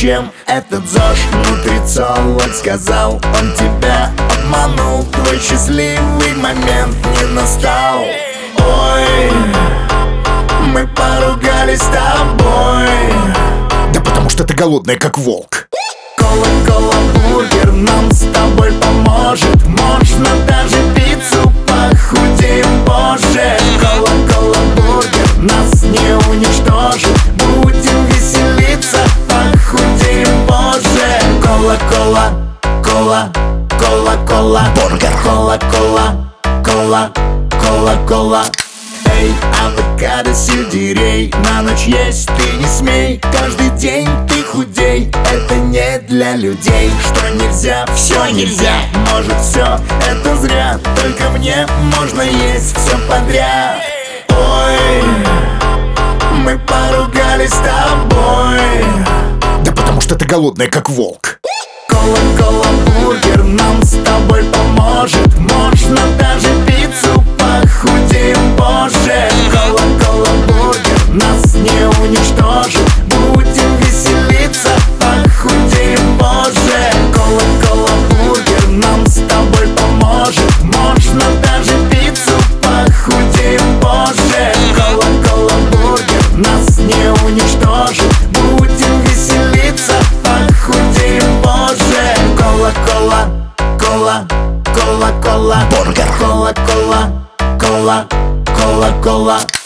чем этот ЗОЖ. Нутрициолог сказал, он тебя обманул, твой счастливый момент не настал. Ой, мы поругались с тобой. Да потому что ты голодная, как волк. Кола-кола бургер нам с тобой поможет. Можно даже пиццу, похудеем позже. Кола-кола бургер нас не уничтожит. Будем веселиться, похудеем позже. Кола-кола, кола, кола-кола бургер. Кола-кола, кола, кола-кола. Эй, авокадо, сельдерей, на ночь есть ты не смей. Каждый день ты худей, это не для людей. Что нельзя, все нельзя, может все, это зря. Только мне можно есть все подряд. Ой, мы поругались с тобой. Да потому что ты голодная, как волк. Кола-кола бургер нам с тобой поможет. Можно даже пиццу, похудеем позже. Кола-кола бургер нас не уничтожит. Будем веселиться, похудеем позже. Кола-кола бургер нам с тобой поможет. Можно даже пиццу, похудеем позже. Кола-кола бургер нас не уничтожит. Будем веселиться, похудеем позже. Кола-кола, кола, кола-кола бургер. Кола-кола, кола, кола-кола.